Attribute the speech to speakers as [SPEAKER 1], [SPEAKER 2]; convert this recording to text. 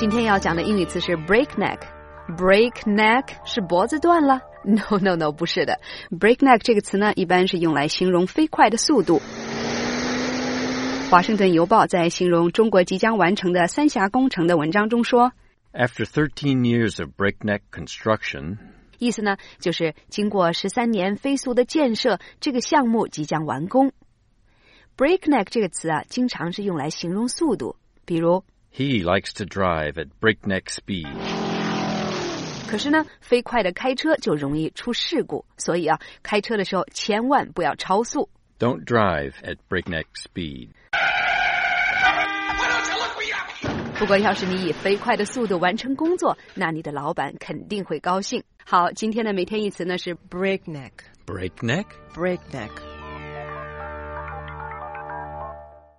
[SPEAKER 1] 今天要讲的英语词是 breakneck。breakneck 是脖子断了 ？No， 不是的。breakneck 这个词呢，一般是用来形容飞快的速度。华盛顿邮报在形容中国即将完成的三峡工程的文章中说
[SPEAKER 2] After 13 years of breakneck construction,
[SPEAKER 1] 意思呢，就是经过13年飞速的建设，这个项目即将完工。breakneck 这个词啊，经常是用来形容速度，比如
[SPEAKER 2] He likes to drive at breakneck speed.
[SPEAKER 1] 可是呢，飞快的开车就容易出事故，所以啊，开车的时候千万不要超速。
[SPEAKER 2] Don't drive at breakneck speed.
[SPEAKER 1] 不过要是你以飞快的速度完成工作，那你的老板肯定会高兴。好，今天的每天一词呢是 breakneck。
[SPEAKER 2] Breakneck?
[SPEAKER 1] breakneck